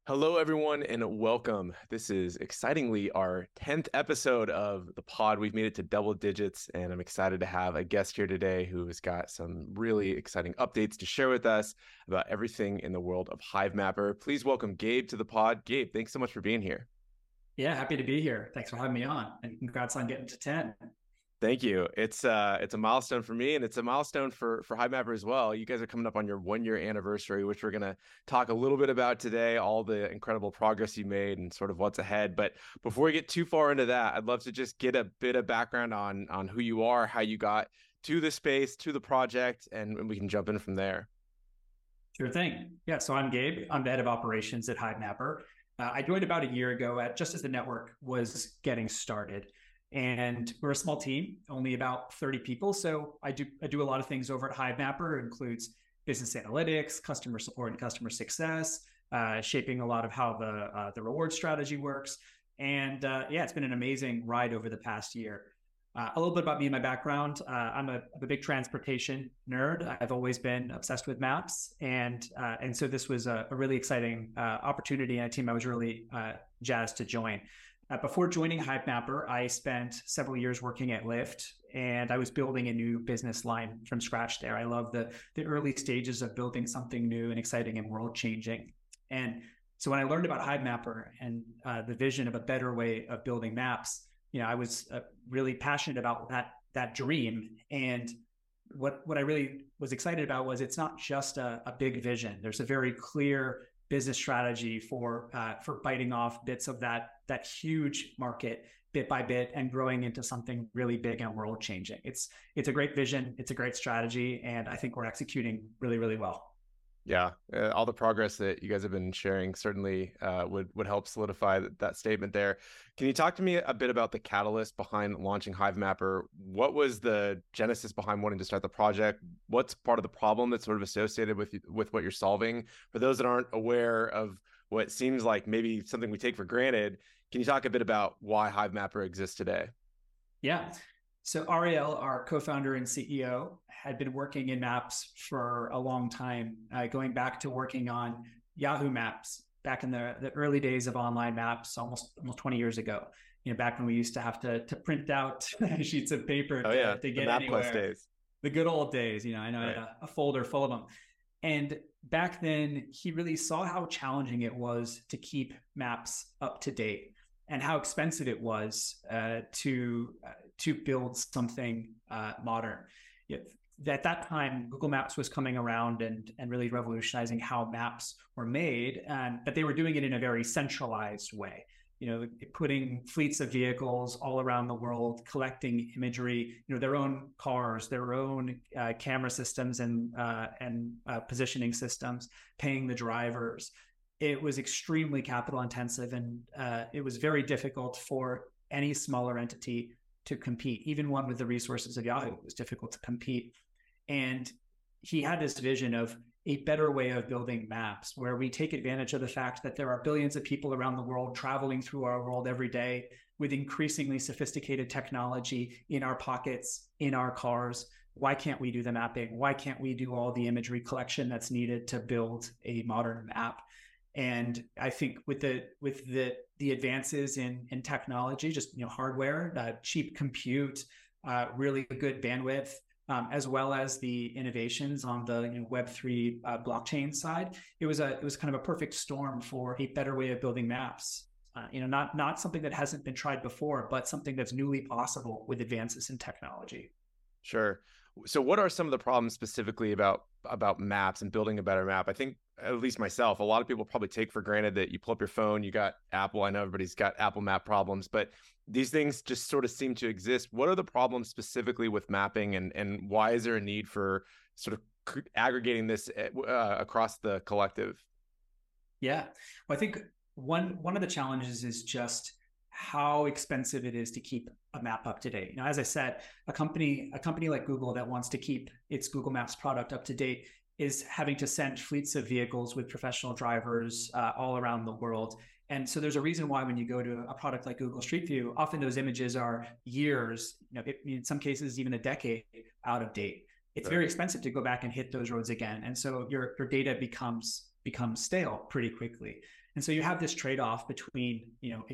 Hello, everyone, and welcome. This is excitingly our 10th episode of the pod. We've made it to double digits, and I'm excited to have a guest here today who has got some really exciting updates to share with us about everything in the world of Hivemapper. Please welcome Gabe to the pod. Gabe, thanks so much for being here. Yeah, happy to be here. Thanks for having me on, and congrats on getting to 10. Thank you. It's a milestone for me and it's a milestone for Hivemapper as well. You guys are coming up on your 1 year anniversary, which we're gonna talk a little bit about today, all the incredible progress you made and sort of what's ahead. But before we get too far into that, I'd love to just get a bit of background on who you are, how you got to the space, to the project, and we can jump in from there. Sure thing. Yeah, so I'm Gabe. I'm the head of operations at Hivemapper. I joined about a year ago at just as the network was getting started. And we're a small team, only about 30 people. So I do a lot of things over at Hivemapper. It includes business analytics, customer support, and customer success, shaping a lot of how the reward strategy works. And yeah, it's been an amazing ride over the past year. A little bit about me and my background. I'm a big transportation nerd. I've always been obsessed with maps, and so this was a really exciting opportunity and a team I was really jazzed to join. Before joining Hivemapper, I spent several years working at Lyft, and I was building a new business line from scratch there. I love the early stages of building something new and exciting and world changing. And so when I learned about Hivemapper and the vision of a better way of building maps, I was really passionate about that dream. And what I really was excited about was it's not just a big vision. There's a very clear business strategy for biting off bits of that huge market bit by bit and growing into something really big and world changing. It's a great vision. It's a great strategy, and I think we're executing really, really well. Yeah, all the progress that you guys have been sharing certainly would help solidify that statement there. Can you talk to me a bit about the catalyst behind launching Hivemapper? What was the genesis behind wanting to start the project? What's part of the problem that's sort of associated with what you're solving? For those that aren't aware of what seems like maybe something we take for granted, can you talk a bit about why Hivemapper exists today? Yeah. So Ariel, our co-founder and CEO, had been working in Maps for a long time, going back to working on Yahoo Maps back in the early days of online maps, almost 20 years ago. Back when we used to have to print out sheets of paper Oh yeah, to the get MapQuest anywhere. days. The good old days. I know I had Right. a folder full of them. And back then, he really saw how challenging it was to keep maps up to date and how expensive it was to build something modern. At that time, Google Maps was coming around and really revolutionizing how maps were made, but they were doing it in a very centralized way. Putting fleets of vehicles all around the world, collecting imagery, their own cars, their own camera systems and positioning systems, paying the drivers. It was extremely capital intensive, and it was very difficult for any smaller entity to compete. Even one with the resources of Yahoo, it was difficult to compete. And he had this vision of a better way of building maps where we take advantage of the fact that there are billions of people around the world traveling through our world every day with increasingly sophisticated technology in our pockets, in our cars. Why can't we do the mapping? Why can't we do all the imagery collection that's needed to build a modern map? And I think with the advances in technology, just hardware, cheap compute, really good bandwidth, as well as the innovations on the Web3 blockchain side, it was kind of a perfect storm for a better way of building maps. Not something that hasn't been tried before, but something that's newly possible with advances in technology. Sure. So what are some of the problems specifically about maps and building a better map? I think at least myself, a lot of people probably take for granted that you pull up your phone, you got Apple. I know everybody's got Apple Map problems, but these things just sort of seem to exist. What are the problems specifically with mapping and why is there a need for sort of aggregating this across the collective? Yeah. Well, I think one of the challenges is just how expensive it is to keep a map up to date. As I said, a company like Google that wants to keep its Google Maps product up to date is having to send fleets of vehicles with professional drivers all around the world. And so there's a reason why when you go to a product like Google Street View, often those images are years, in some cases even a decade out of date. It's very Right. expensive to go back and hit those roads again. And so your data becomes become stale pretty quickly. And so you have this trade-off between,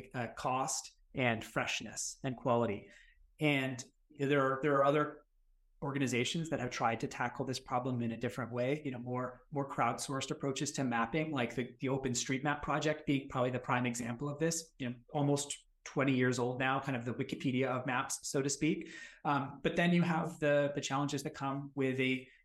cost and freshness and quality. And there are other organizations that have tried to tackle this problem in a different way, more crowdsourced approaches to mapping, like the OpenStreetMap project being probably the prime example of this, almost 20 years old now, kind of the Wikipedia of maps, so to speak. But then you have the challenges that come with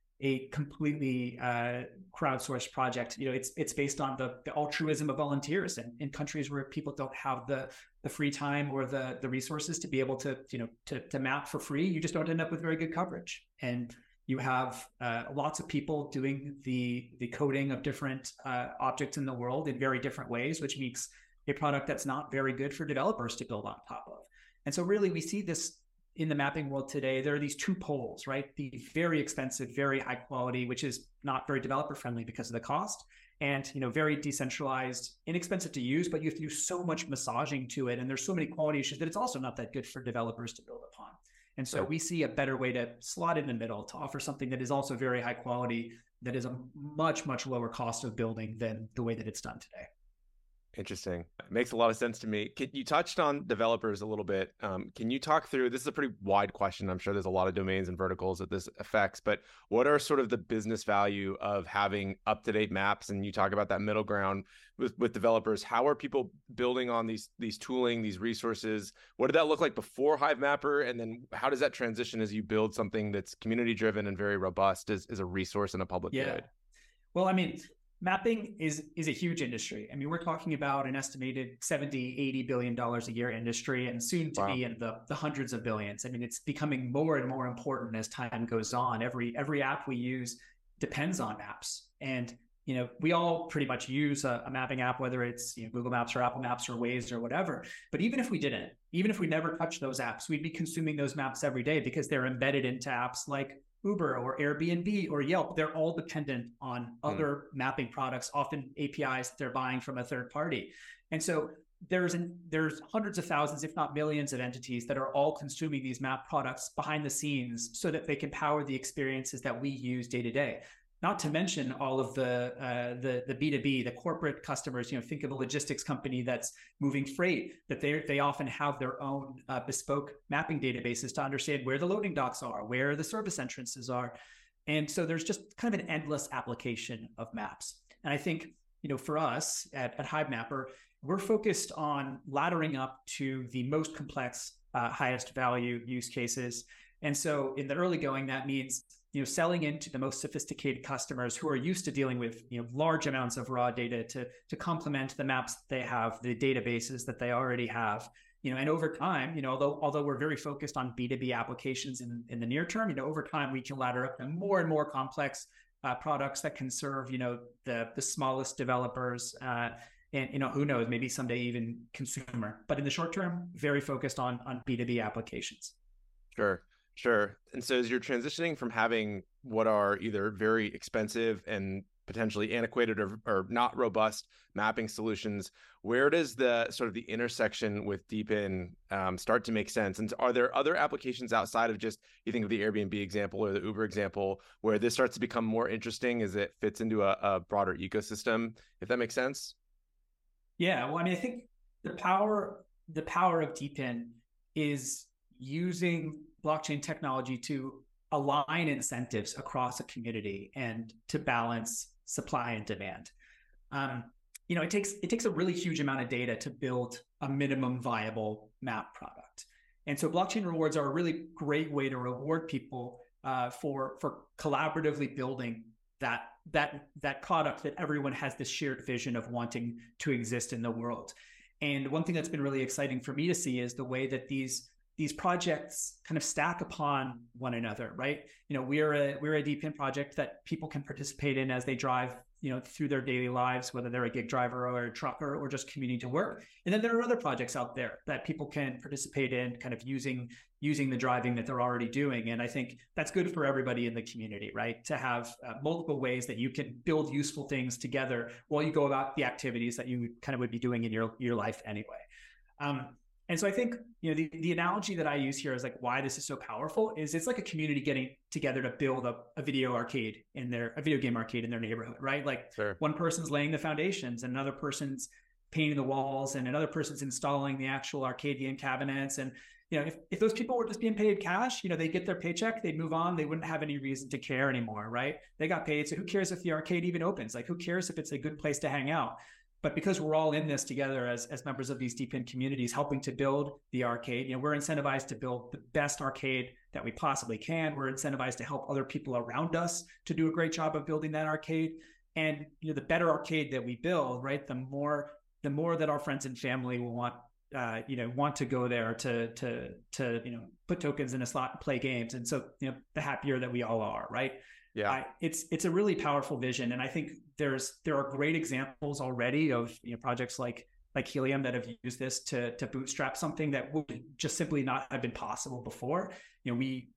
a completely crowdsourced project. It's based on the altruism of volunteers, and in countries where people don't have the free time or the resources to be able to map for free, you just don't end up with very good coverage. And you have lots of people doing the coding of different objects in the world in very different ways, which makes a product that's not very good for developers to build on top of. And so really we see this in the mapping world today. There are these two poles, right? The very expensive, very high quality, which is not very developer friendly because of the cost, and very decentralized, inexpensive to use, but you have to do so much massaging to it, and there's so many quality issues that it's also not that good for developers to build upon. And so we see a better way to slot in the middle to offer something that is also very high quality, that is a much, much lower cost of building than the way that it's done today. Interesting. It makes a lot of sense to me. You touched on developers a little bit. Can you talk through, this is a pretty wide question. I'm sure there's a lot of domains and verticals that this affects, but what are sort of the business value of having up-to-date maps? And you talk about that middle ground with developers. How are people building on these tooling, these resources? What did that look like before Hivemapper? And then how does that transition as you build something that's community driven and very robust as a resource and a public good? Well, I mean, mapping is a huge industry. I mean, we're talking about an estimated $70-80 billion a year industry, and soon to be in the hundreds of billions. I mean, it's becoming more and more important as time goes on. Every app we use depends on maps. And, we all pretty much use a mapping app, whether it's Google Maps or Apple Maps or Waze or whatever. But even if we didn't, even if we never touched those apps, we'd be consuming those maps every day because they're embedded into apps like Uber or Airbnb or Yelp. They're all dependent on other mapping products, often APIs that they're buying from a third party. And so there's hundreds of thousands, if not millions, of entities that are all consuming these map products behind the scenes so that they can power the experiences that we use day to day. Not to mention all of the B2B, the corporate customers. Think of a logistics company that's moving freight, that they often have their own bespoke mapping databases to understand where the loading docks are, where the service entrances are. And so there's just kind of an endless application of maps. And I think, for us at Hivemapper, we're focused on laddering up to the most complex, highest value use cases. And so in the early going, that means selling into the most sophisticated customers who are used to dealing with large amounts of raw data to complement the maps that they have, the databases that they already have. And over time, although we're very focused on B2B applications in the near term, over time we can ladder up to more and more complex products that can serve the smallest developers, and who knows, maybe someday even consumer. But in the short term, very focused on B2B applications. Sure. And so as you're transitioning from having what are either very expensive and potentially antiquated or not robust mapping solutions, where does the sort of the intersection with DeepIn start to make sense? And are there other applications outside of just, you think of the Airbnb example or the Uber example, where this starts to become more interesting as it fits into a broader ecosystem, if that makes sense? Yeah, well, I mean, I think the power of DeepIn is using blockchain technology to align incentives across a community and to balance supply and demand. It takes a really huge amount of data to build a minimum viable map product. And so blockchain rewards are a really great way to reward people for collaboratively building that product that everyone has this shared vision of wanting to exist in the world. And one thing that's been really exciting for me to see is the way that these projects kind of stack upon one another, right? We're a DeepIn project that people can participate in as they drive, through their daily lives, whether they're a gig driver or a trucker or just commuting to work. And then there are other projects out there that people can participate in, kind of using the driving that they're already doing. And I think that's good for everybody in the community, right? To have multiple ways that you can build useful things together while you go about the activities that you kind of would be doing in your life anyway. And so I think, the analogy that I use here is like why this is so powerful is it's like a community getting together to build a video game arcade in their neighborhood, right? Like Sure. one person's laying the foundations and another person's painting the walls and another person's installing the actual arcade game cabinets. And, if those people were just being paid cash, they get their paycheck, they'd move on. They wouldn't have any reason to care anymore, right? They got paid. So who cares if the arcade even opens? Like, who cares if it's a good place to hang out? But because we're all in this together as members of these DePIN communities, helping to build the arcade, we're incentivized to build the best arcade that we possibly can. We're incentivized to help other people around us to do a great job of building that arcade. And the better arcade that we build, right, the more that our friends and family will want to go there to put tokens in a slot and play games. And so the happier that we all are, right? Yeah. It's a really powerful vision, and I think there are great examples already of projects like Helium that have used this to bootstrap something that would just simply not have been possible before. We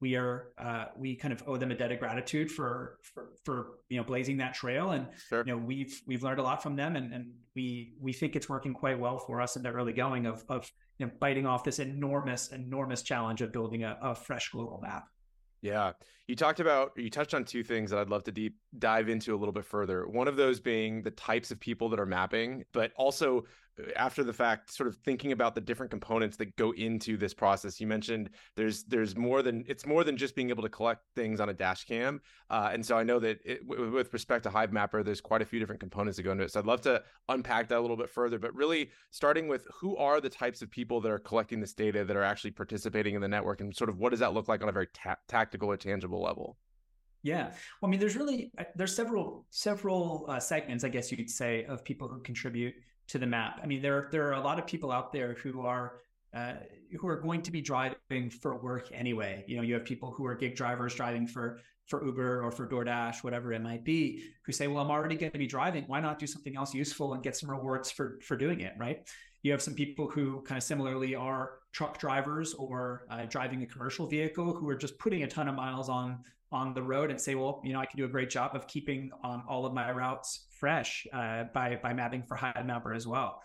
kind of owe them a debt of gratitude for blazing that trail, and Sure. we've learned a lot from them, and we think it's working quite well for us in the early going of biting off this enormous challenge of building a fresh global map. Yeah. You touched on two things that I'd love to deep dive into a little bit further. One of those being the types of people that are mapping, but also after the fact, sort of thinking about the different components that go into this process. You mentioned it's more than just being able to collect things on a dash cam. And so I know that with respect to Hivemapper, there's quite a few different components that go into it. So I'd love to unpack that a little bit further, but really starting with who are the types of people that are collecting this data that are actually participating in the network, and sort of what does that look like on a very tactical or tangible level? Yeah. Well, I mean, there's several segments, I guess you could say, of people who contribute to the map. I mean, there are a lot of people out there who are going to be driving for work anyway. You have people who are gig drivers driving for Uber or for DoorDash, whatever it might be, who say, well, I'm already going to be driving. Why not do something else useful and get some rewards for doing it, right? You have some people who kind of similarly are truck drivers or driving a commercial vehicle who are just putting a ton of miles on the road and say, well, I can do a great job of keeping all of my routes fresh by mapping for Hivemapper as well.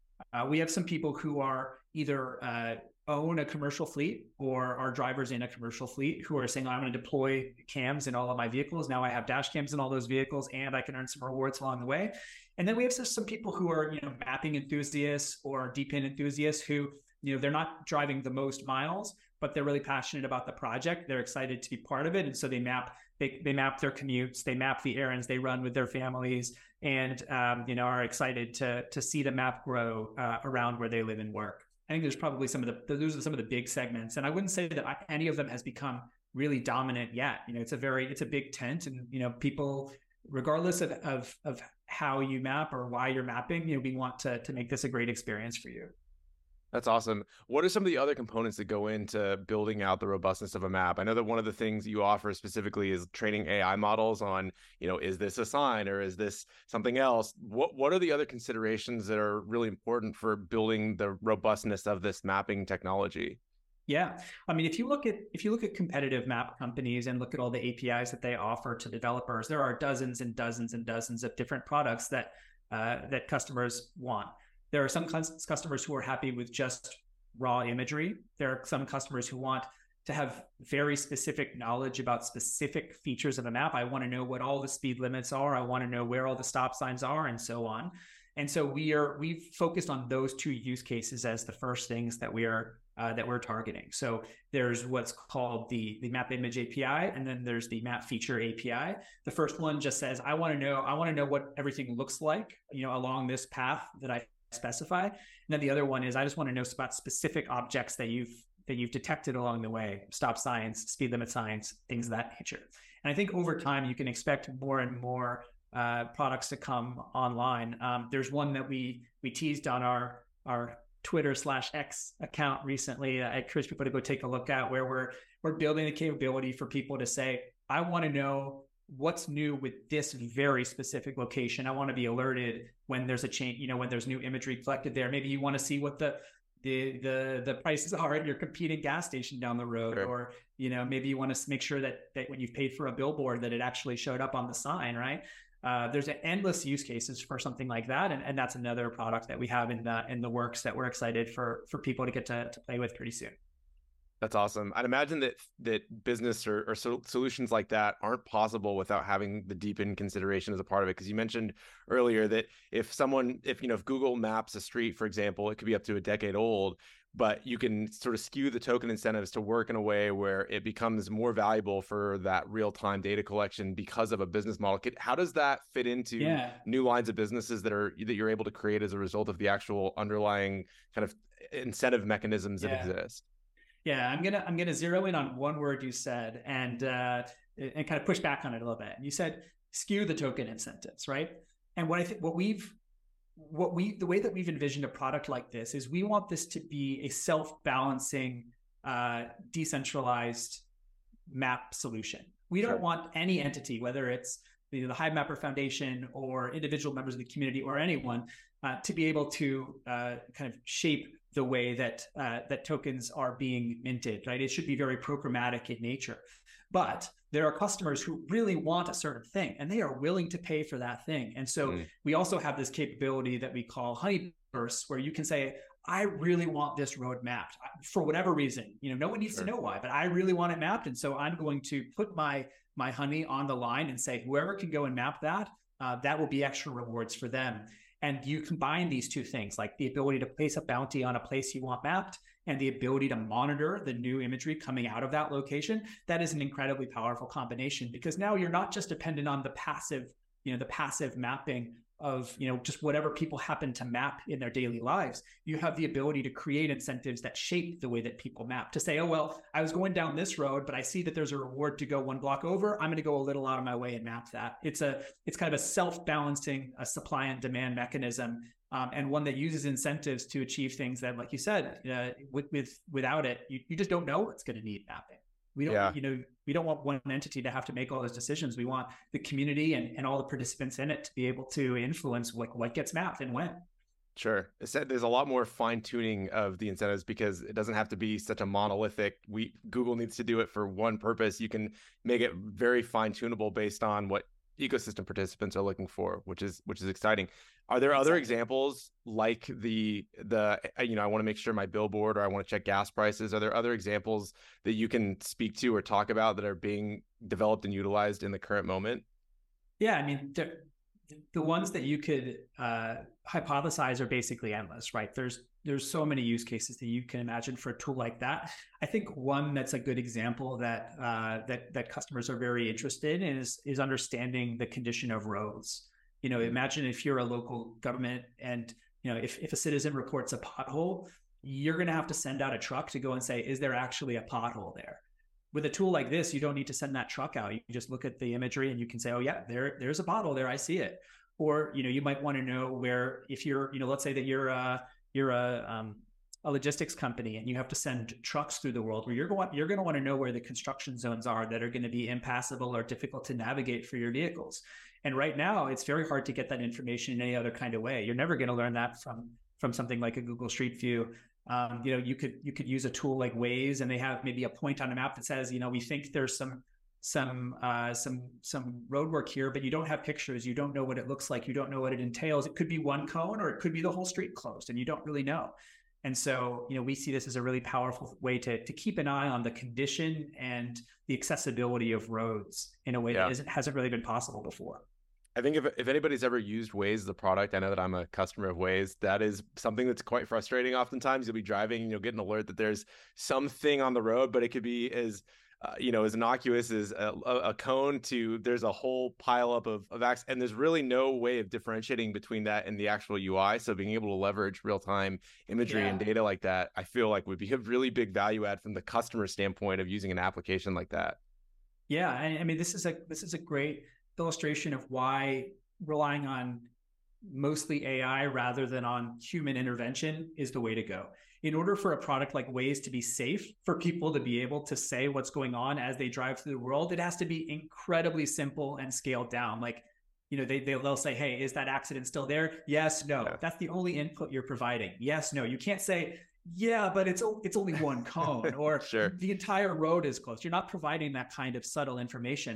We have some people who are either own a commercial fleet or are drivers in a commercial fleet who are saying, I'm going to deploy cams in all of my vehicles. Now I have dash cams in all those vehicles and I can earn some rewards along the way. And then we have some people who are, mapping enthusiasts or DePIN enthusiasts who, they're not driving the most miles, but they're really passionate about the project. They're excited to be part of it. And so they map their commutes, they map the errands they run with their families, and, are excited to see the map grow around where they live and work. I think there's probably those are some of the big segments. And I wouldn't say that any of them has become really dominant yet. It's a big tent, and, people, regardless of how you map or why you're mapping, we want to make this a great experience for you. That's awesome. What are some of the other components that go into building out the robustness of a map? I know that one of the things you offer specifically is training AI models on, is this a sign or is this something else? What are the other considerations that are really important for building the robustness of this mapping technology? Yeah. I mean, if you look at competitive map companies and look at all the APIs that they offer to developers, there are dozens and dozens and dozens of different products that customers want. There are some customers who are happy with just raw imagery. There are some customers who want to have very specific knowledge about specific features of a map. I want to know what all the speed limits are. I want to know where all the stop signs are, and so on. And so we've focused on those two use cases as the first things that we're targeting. So there's what's called the map image API, and then there's the map feature API. The first one just says, I want to know what everything looks like, along this path that I specify. And then the other one is, I just want to know about specific objects that you've detected along the way, stop signs, speed limit signs, things of that nature. And I think over time, you can expect more and more products to come online. There's one that we teased on our Twitter/X account recently. I encourage people to go take a look at, where we're building the capability for people to say, I want to know what's new with this very specific location. I want to be alerted when there's a change, when there's new imagery collected there. Maybe you want to see what the prices are at your competing gas station down the road. Sure. Or, maybe you want to make sure that when you've paid for a billboard that it actually showed up on the sign, right? there's endless use cases for something like that, and that's another product that we have in the works that we're excited for people to get to play with pretty soon. That's awesome. I'd imagine that business or solutions like that aren't possible without having the deepened consideration as a part of it. Because you mentioned earlier that if Google maps a street, for example, it could be up to a decade old, but you can sort of skew the token incentives to work in a way where it becomes more valuable for that real-time data collection because of a business model. How does that fit into new lines of businesses that you're able to create as a result of the actual underlying kind of incentive mechanisms that exist? Yeah, I'm gonna zero in on one word you said and kind of push back on it a little bit. You said skew the token incentives, right? And what I think the way that we've envisioned a product like this is we want this to be a self-balancing, decentralized map solution. We don't want any entity, whether it's the Hivemapper Foundation or individual members of the community or anyone, to be able to kind of shape the way that that tokens are being minted, right? It should be very programmatic in nature. But there are customers who really want a certain thing and they are willing to pay for that thing. And so we also have this capability that we call Honeyburst, where you can say, I really want this road mapped for whatever reason. No one needs to know why, but I really want it mapped. And so I'm going to put my honey on the line and say, whoever can go and map that, that will be extra rewards for them. And you combine these two things, like the ability to place a bounty on a place you want mapped and the ability to monitor the new imagery coming out of that location. That is an incredibly powerful combination, because now you're not just dependent on the passive mapping of just whatever people happen to map in their daily lives. You have the ability to create incentives that shape the way that people map, to say, oh, well, I was going down this road, but I see that there's a reward to go one block over. I'm going to go a little out of my way and map that. It's kind of a self-balancing, a supply and demand mechanism, and one that uses incentives to achieve things that, like you said, without it, you just don't know what's going to need mapping. We don't, we don't want one entity to have to make all those decisions. We want the community and all the participants in it to be able to influence what gets mapped and when. Sure. There's a lot more fine tuning of the incentives because it doesn't have to be such a monolithic. Google needs to do it for one purpose. You can make it very fine tunable based on what ecosystem participants are looking for, which is exciting. Are there other examples like I want to make sure my billboard, or I want to check gas prices? Are there other examples that you can speak to or talk about that are being developed and utilized in the current moment? Yeah, I mean, the ones that you could hypothesize are basically endless, right? There's so many use cases that you can imagine for a tool like that. I think one that's a good example that that customers are very interested in is understanding the condition of roads. Imagine if you're a local government and if a citizen reports a pothole, you're going to have to send out a truck to go and say, is there actually a pothole there? With a tool like this, you don't need to send that truck out. You can just look at the imagery and you can say, oh yeah, there's a pothole there. I see it. Or, you might want to know where, if you're, let's say that you're a logistics company and you have to send trucks through the world, where you're going to want to know where the construction zones are that are going to be impassable or difficult to navigate for your vehicles. And right now, it's very hard to get that information in any other kind of way. You're never going to learn that from something like a Google Street View. You could use a tool like Waze, and they have maybe a point on a map that says, we think there's some road work here, but you don't have pictures. You don't know what it looks like. You don't know what it entails. It could be one cone, or it could be the whole street closed, and you don't really know. And so, we see this as a really powerful way to keep an eye on the condition and the accessibility of roads in a way that hasn't really been possible before. I think if anybody's ever used Waze, the product, I know that I'm a customer of Waze, that is something that's quite frustrating. Oftentimes you'll be driving and you'll get an alert that there's something on the road, but it could be as innocuous as a cone to there's a whole pile up of acts, and there's really no way of differentiating between that and the actual UI. So being able to leverage real-time imagery and data like that, I feel like would be a really big value add from the customer standpoint of using an application like that. Yeah, I mean, this is a great illustration of why relying on mostly AI rather than on human intervention is the way to go. In order for a product like Waze to be safe, for people to be able to say what's going on as they drive through the world, it has to be incredibly simple and scaled down. Like, they'll say, hey, is that accident still there? Yes, no. Yeah. That's the only input you're providing. Yes, no. You can't say, yeah, but it's only one cone or sure. The entire road is closed. You're not providing that kind of subtle information.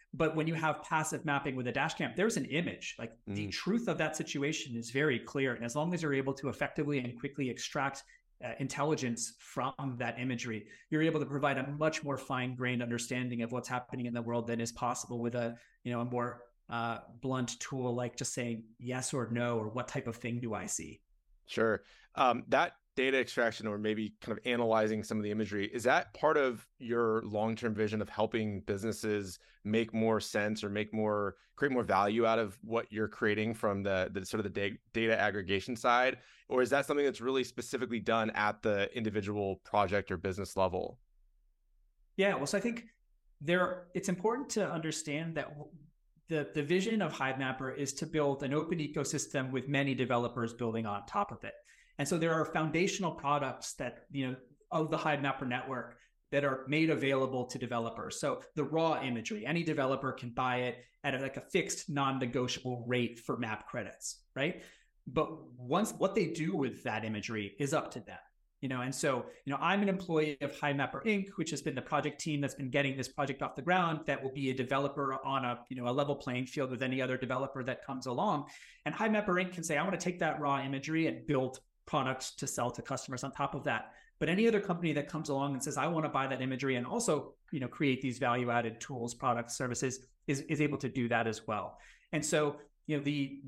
But when you have passive mapping with a dash cam, there's an image. Like the truth of that situation is very clear. And as long as you're able to effectively and quickly extract intelligence from that imagery, you're able to provide a much more fine-grained understanding of what's happening in the world than is possible with a more blunt tool like just saying yes or no, or what type of thing do I see. Sure. That data extraction, or maybe kind of analyzing some of the imagery, is that part of your long-term vision of helping businesses make more sense or create more value out of what you're creating from the sort of the data aggregation side? Or is that something that's really specifically done at the individual project or business level? Yeah, well, so I think it's important to understand that the vision of Hivemapper is to build an open ecosystem with many developers building on top of it. And so there are foundational products that, of the Hivemapper network that are made available to developers. So the raw imagery, any developer can buy it at a fixed non-negotiable rate for map credits, right? But what they do with that imagery is up to them. And so, I'm an employee of Hivemapper Inc., which has been the project team that's been getting this project off the ground, that will be a developer on a level playing field with any other developer that comes along. And Hivemapper Inc. can say, I want to take that raw imagery and build products to sell to customers on top of that. But any other company that comes along and says, I want to buy that imagery and also, create these value-added tools, products, services, is able to do that as well. And so, as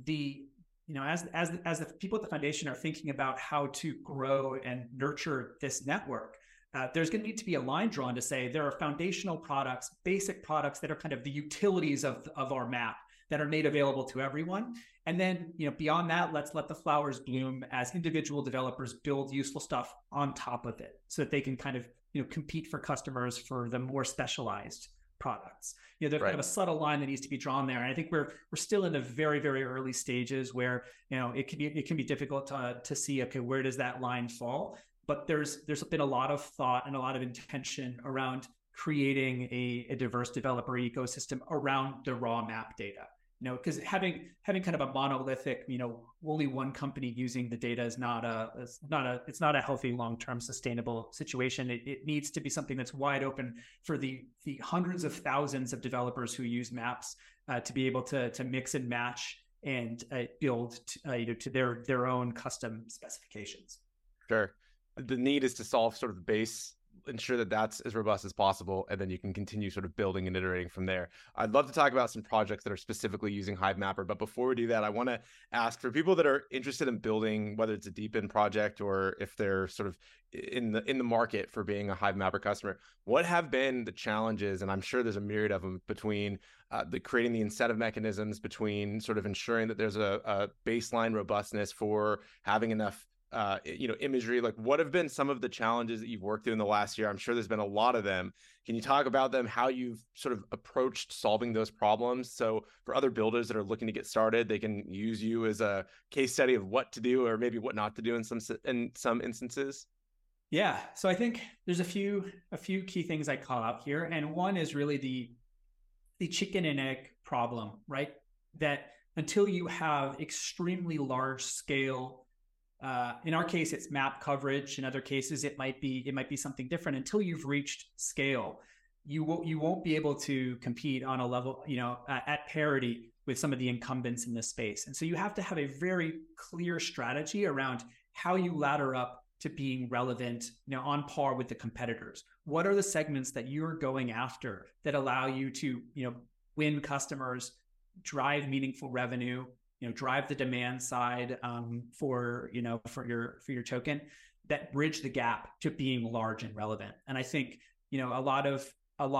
the people at the foundation are thinking about how to grow and nurture this network, there's going to need to be a line drawn to say there are foundational products, basic products that are kind of the utilities of our map that are made available to everyone. And then, beyond that, let's let the flowers bloom as individual developers build useful stuff on top of it so that they can kind of, compete for customers for the more specialized products. There's kind of a subtle line that needs to be drawn there. And I think we're still in the very, very early stages where, it can be difficult to see, okay, where does that line fall? But there's been a lot of thought and a lot of intention around creating a diverse developer ecosystem around the raw map data. Because having kind of a monolithic, only one company using the data is not a healthy, long-term sustainable situation. It needs to be something that's wide open for the hundreds of thousands of developers who use maps to be able to mix and match and build to their own custom specifications. Sure. The need is to solve sort of the base, ensure that that's as robust as possible, and then you can continue sort of building and iterating from there. I'd love to talk about some projects that are specifically using Hivemapper, but before we do that, I want to ask, for people that are interested in building, whether it's a DeepIn project or if they're sort of in the market for being a Hivemapper customer, what have been the challenges, and I'm sure there's a myriad of them, between creating the incentive mechanisms, between sort of ensuring that there's a baseline robustness for having enough imagery? Like, what have been some of the challenges that you've worked through in the last year? I'm sure there's been a lot of them. Can you talk about them, how you've sort of approached solving those problems? So for other builders that are looking to get started, they can use you as a case study of what to do or maybe what not to do in some instances. Yeah. So I think there's a few key things I call out here. And one is really the chicken and egg problem, right? That until you have extremely large scale, in our case, it's map coverage. In other cases, it might be something different. Until you've reached scale, you won't be able to compete on a level, at parity with some of the incumbents in this space. And so you have to have a very clear strategy around how you ladder up to being relevant, on par with the competitors. What are the segments that you're going after that allow you to, win customers, drive meaningful revenue, drive the demand side for your token, that bridge the gap to being large and relevant. And I think a lot of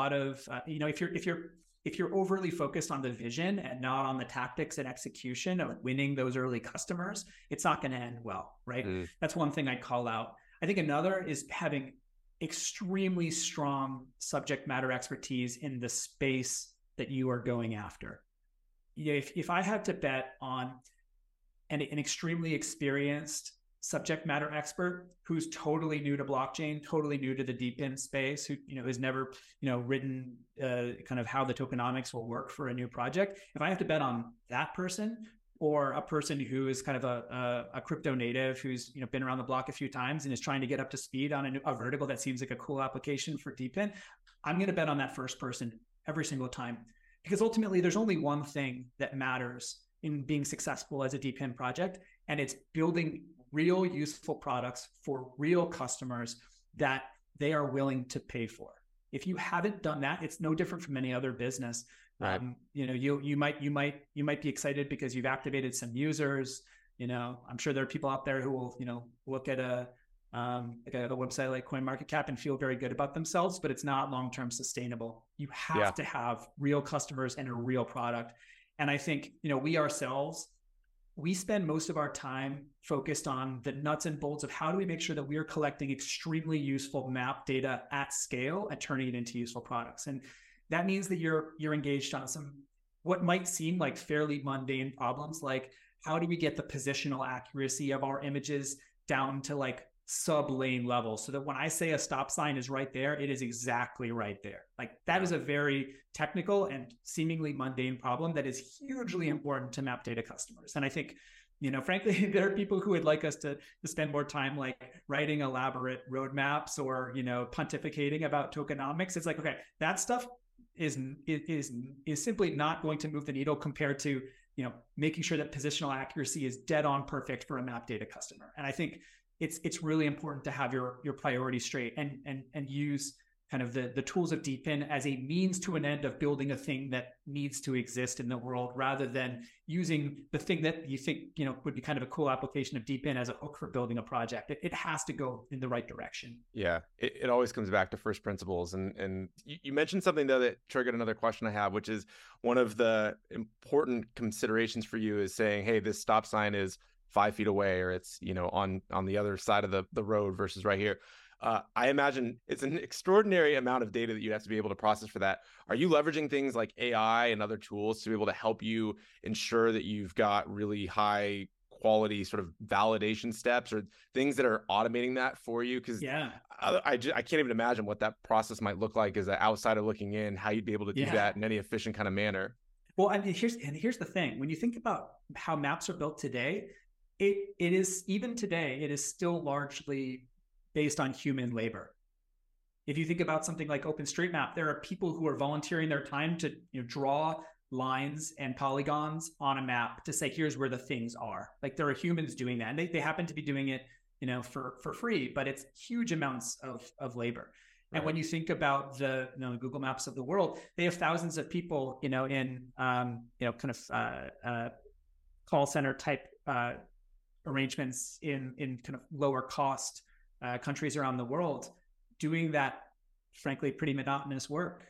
if you're overly focused on the vision and not on the tactics and execution of winning those early customers, it's not going to end well, right? That's one thing I'd call out. I think another is having extremely strong subject matter expertise in the space that you are going after. If I had to bet on an extremely experienced subject matter expert who's totally new to blockchain, totally new to the DeepIn space, who has never written kind of how the tokenomics will work for a new project, if I have to bet on that person or a person who is kind of a crypto native who's been around the block a few times and is trying to get up to speed on a vertical that seems like a cool application for DeepIn, I'm going to bet on that first person every single time. Because ultimately, there's only one thing that matters in being successful as a DeepIn project, and it's building real useful products for real customers that they are willing to pay for. If you haven't done that, it's no different from any other business. Right. You might be excited because you've activated some users. I'm sure there are people out there who will look at a website like CoinMarketCap and feel very good about themselves, but it's not long-term sustainable. You have to have real customers and a real product. And I think, we ourselves, we spend most of our time focused on the nuts and bolts of how do we make sure that we are collecting extremely useful map data at scale and turning it into useful products. And that means that you're engaged on some what might seem like fairly mundane problems, like how do we get the positional accuracy of our images down to like sub-lane level so that when I say a stop sign is right there, it is exactly right there. Like that is a very technical and seemingly mundane problem that is hugely important to map data customers. And I think, frankly, there are people who would like us to spend more time like writing elaborate roadmaps or, pontificating about tokenomics. It's like, okay, that stuff is simply not going to move the needle compared to, making sure that positional accuracy is dead on perfect for a map data customer. And I think it's really important to have your priorities straight and use kind of the tools of DeepIn as a means to an end of building a thing that needs to exist in the world, rather than using the thing that you think would be kind of a cool application of DeepIn as a hook for building a project. It has to go in the right direction. Yeah, it always comes back to first principles. And you mentioned something though that triggered another question I have, which is one of the important considerations for you is saying, hey, this stop sign is 5 feet away, or it's on the other side of the road versus right here. I imagine it's an extraordinary amount of data that you have to be able to process for that. Are you leveraging things like AI and other tools to be able to help you ensure that you've got really high quality sort of validation steps or things that are automating that for you? Because I can't even imagine what that process might look like as an outsider looking in, how you'd be able to do that in any efficient kind of manner. Well, I mean, here's the thing. When you think about how maps are built today, it is, even today, it is still largely based on human labor. If you think about something like OpenStreetMap, there are people who are volunteering their time to draw lines and polygons on a map to say, here's where the things are. Like there are humans doing that. And they happen to be doing it, for free, but it's huge amounts of labor. Right. And when you think about the Google Maps of the world, they have thousands of people, in call center type arrangements in kind of lower cost countries around the world, doing that, frankly, pretty monotonous work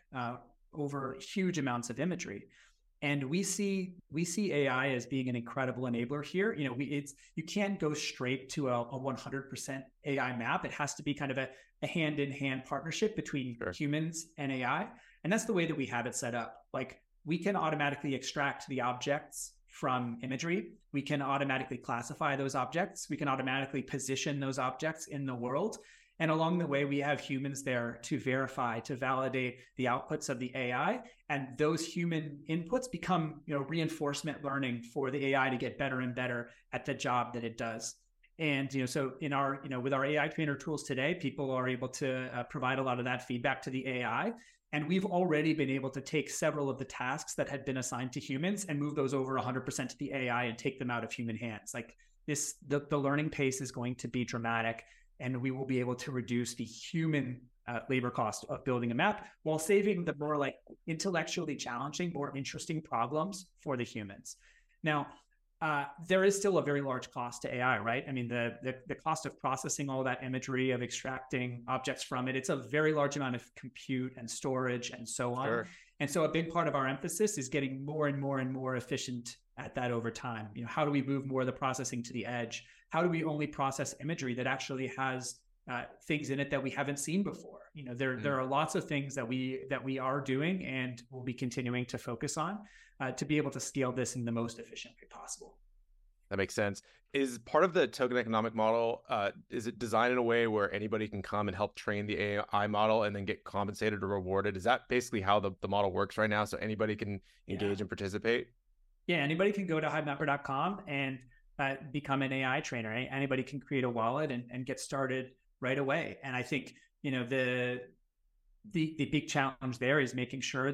over huge amounts of imagery. And we see AI as being an incredible enabler here. You can't go straight to a 100% AI map. It has to be kind of a hand-in-hand partnership between humans and AI. And that's the way that we have it set up. Like we can automatically extract the objects from imagery. We can automatically classify those objects. We can automatically position those objects in the world. And along the way, we have humans there to verify, to validate the outputs of the AI. And those human inputs become, reinforcement learning for the AI to get better and better at the job that it does. And, so in our, with our AI trainer tools today, people are able to provide a lot of that feedback to the AI. And we've already been able to take several of the tasks that had been assigned to humans and move those over 100% to the AI and take them out of human hands. Like the learning pace is going to be dramatic, and we will be able to reduce the human labor cost of building a map while saving the more like intellectually challenging, more interesting problems for the humans. Now, there is still a very large cost to AI, right? I mean, the cost of processing all that imagery, of extracting objects from it, it's a very large amount of compute and storage and so on. Sure. And so a big part of our emphasis is getting more and more and more efficient at that over time. How do we move more of the processing to the edge? How do we only process imagery that actually has things in it that we haven't seen before? There are lots of things that we are doing and will be continuing to focus on to be able to scale this in the most efficient way possible. That makes sense. Is part of the token economic model, is it designed in a way where anybody can come and help train the AI model and then get compensated or rewarded? Is that basically how the model works right now? So anybody can engage and participate? Yeah, anybody can go to hivemapper.com and become an AI trainer. Anybody can create a wallet and get started right away. And I think, the big challenge there is making sure that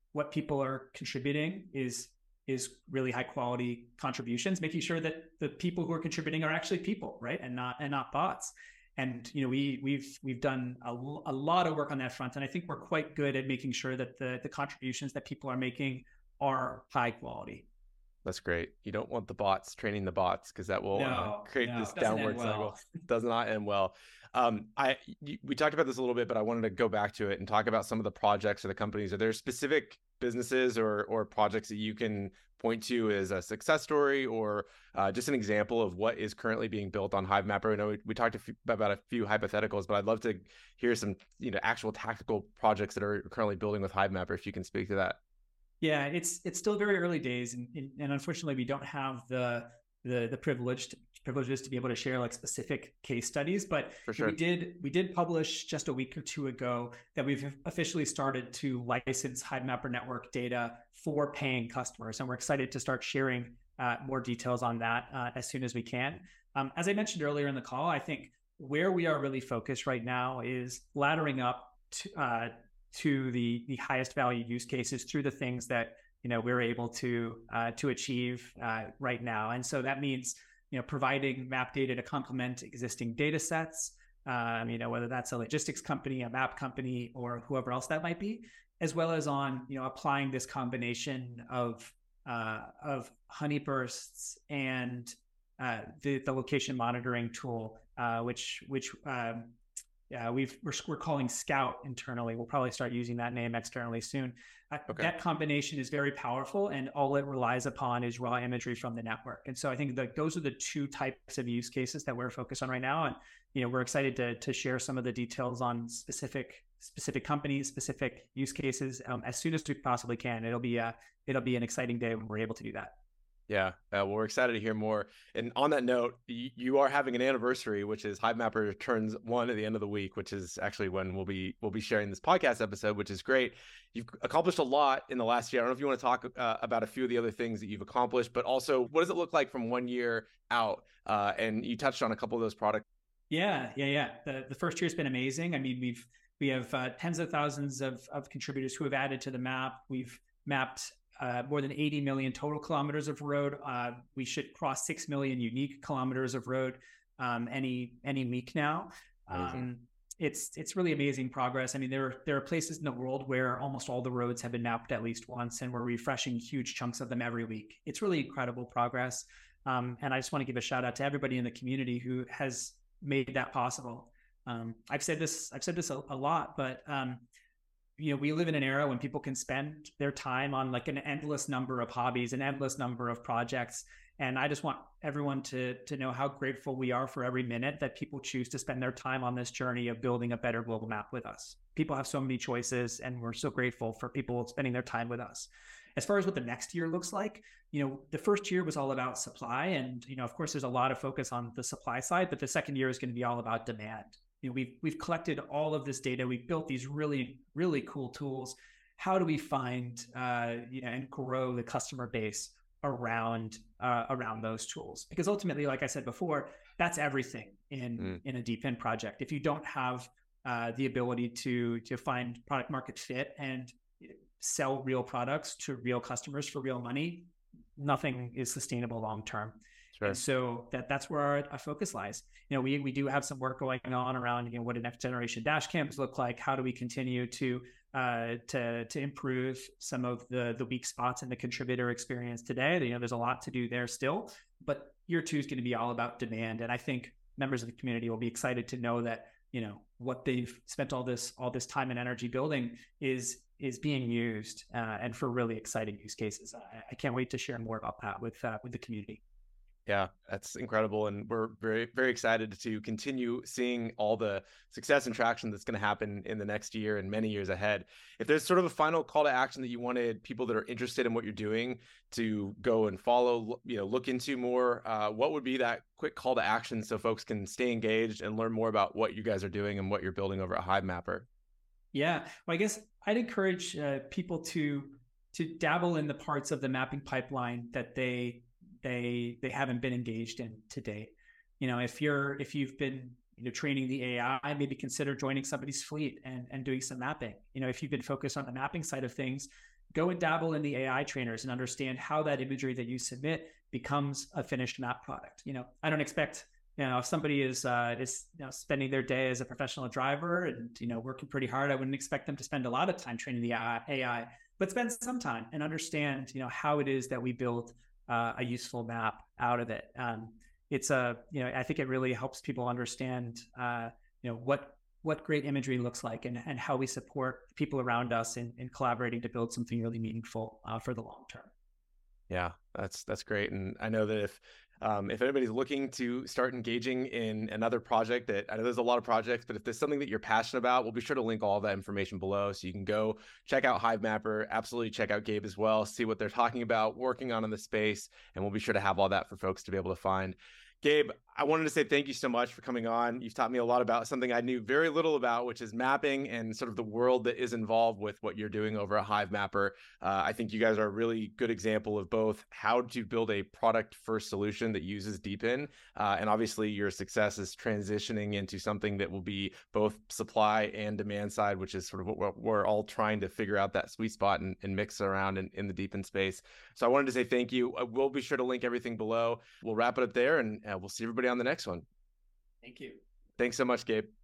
what people are contributing is really high quality contributions, making sure that the people who are contributing are actually people, right, and not bots. And we've done a lot of work on that front, and I think we're quite good at making sure that the contributions that people are making are high quality. That's great. You don't want the bots training the bots, because that will create this downward cycle. Does not end well. We talked about this a little bit, but I wanted to go back to it and talk about some of the projects or the companies. Are there specific businesses or projects that you can point to as a success story, or just an example of what is currently being built on HiveMapper? I know we talked about a few hypotheticals, but I'd love to hear some actual tactical projects that are currently building with HiveMapper, if you can speak to that. Yeah, it's still very early days, and unfortunately, we don't have the privileges to be able to share like specific case studies. But for sure, we did publish just a week or two ago that we've officially started to license HiveMapper network data for paying customers, and we're excited to start sharing more details on that as soon as we can. As I mentioned earlier in the call, I think where we are really focused right now is laddering up to the highest value use cases through the things that we're able to achieve right now. And so that means providing map data to complement existing data sets, whether that's a logistics company, a map company, or whoever else that might be, as well as on applying this combination of honeybursts and the location monitoring tool, which we're calling Scout internally. We'll probably start using that name externally soon. Okay. That combination is very powerful, and all it relies upon is raw imagery from the network. And so I think that those are the two types of use cases that we're focused on right now. And we're excited to share some of the details on specific companies, specific use cases as soon as we possibly can. It'll be an exciting day when we're able to do that. Yeah, well, we're excited to hear more. And on that note, you are having an anniversary, which is HiveMapper turns 1 at the end of the week, which is actually when we'll be sharing this podcast episode, which is great. You've accomplished a lot in the last year. I don't know if you want to talk about a few of the other things that you've accomplished, but also what does it look like from 1 year out? And you touched on a couple of those products. Yeah. The first year's been amazing. I mean, we have tens of thousands of contributors who have added to the map. We've mapped more than 80 million total kilometers of road. We should cross 6 million unique kilometers of road any week now. It's really amazing progress. I mean, there are places in the world where almost all the roads have been mapped at least once, and we're refreshing huge chunks of them every week. It's really incredible progress. And I just want to give a shout out to everybody in the community who has made that possible. I've said this a lot, but we live in an era when people can spend their time on like an endless number of hobbies, an endless number of projects. And I just want everyone to know how grateful we are for every minute that people choose to spend their time on this journey of building a better global map with us. People have so many choices, and we're so grateful for people spending their time with us. As far as what the next year looks like, the first year was all about supply. And, of course, there's a lot of focus on the supply side, but the second year is going to be all about demand. We've collected all of this data. We've built these really, really cool tools. How do we find and grow the customer base around those tools? Because ultimately, like I said before, that's everything in a DeepIn project. If you don't have the ability to find product market fit and sell real products to real customers for real money, nothing is sustainable long term. Sure. And so that's where our focus lies. We do have some work going on around what do next generation dash cams look like? How do we continue to improve some of the weak spots in the contributor experience today? There's a lot to do there still, but year 2 is going to be all about demand. And I think members of the community will be excited to know that what they've spent all this time and energy building is being used and for really exciting use cases. I can't wait to share more about that with the community. Yeah, that's incredible. And we're very, very excited to continue seeing all the success and traction that's going to happen in the next year and many years ahead. If there's sort of a final call to action that you wanted people that are interested in what you're doing to go and follow, look into more, what would be that quick call to action so folks can stay engaged and learn more about what you guys are doing and what you're building over at HiveMapper? Yeah, well, I guess I'd encourage people to dabble in the parts of the mapping pipeline that they haven't been engaged in to date. If you've been training the AI, maybe consider joining somebody's fleet and doing some mapping. If you've been focused on the mapping side of things, go and dabble in the AI trainers and understand how that imagery that you submit becomes a finished map product. I don't expect, if somebody is spending their day as a professional driver and, working pretty hard, I wouldn't expect them to spend a lot of time training the AI, but spend some time and understand, how it is that we build a useful map out of it. I think it really helps people understand, what great imagery looks like and how we support people around us in collaborating to build something really meaningful for the long term. Yeah, that's great. And I know that if anybody's looking to start engaging in another project, that I know there's a lot of projects, but if there's something that you're passionate about, we'll be sure to link all of that information below. So you can go check out Hivemapper, absolutely check out Gabe as well, see what they're talking about, working on in the space, and we'll be sure to have all that for folks to be able to find. Gabe, I wanted to say thank you so much for coming on. You've taught me a lot about something I knew very little about, which is mapping and sort of the world that is involved with what you're doing over at Hivemapper. I think you guys are a really good example of both how to build a product-first solution that uses DeepIn, and obviously your success is transitioning into something that will be both supply and demand side, which is sort of what we're all trying to figure out, that sweet spot and mix around in the DeepIn space. So I wanted to say thank you. We'll be sure to link everything below. We'll wrap it up there, and we'll see everybody on the next one. Thank you. Thanks so much, Gabe.